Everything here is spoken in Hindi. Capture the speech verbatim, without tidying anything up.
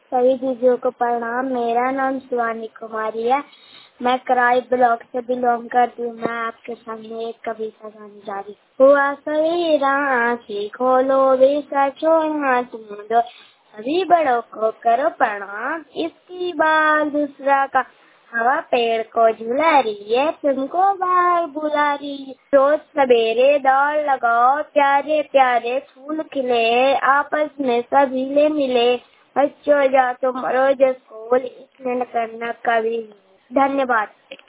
सभी दीदियों को प्रणाम। मेरा नाम शिवानी कुमारी है। मैं कराई ब्लॉक से बिलोंग करती हूँ। मैं आपके सामने एक कविता गाने जा रही हूँ। हुआ सवेरा आँखें खोलो वे सचो हाथ मूंदो, सभी बड़ों को करो प्रणाम, इसकी बाल दूसरा का हवा पेड़ को झुला रही है, तुमको बाहर बुला रही है। रोज सवेरे दौड़ लगाओ, प्यारे प्यारे फूल खिले, आपस में सभी ले मिले, बच्चों जा तुम रोज स्कूल, इसमें न करना कभी। धन्यवाद।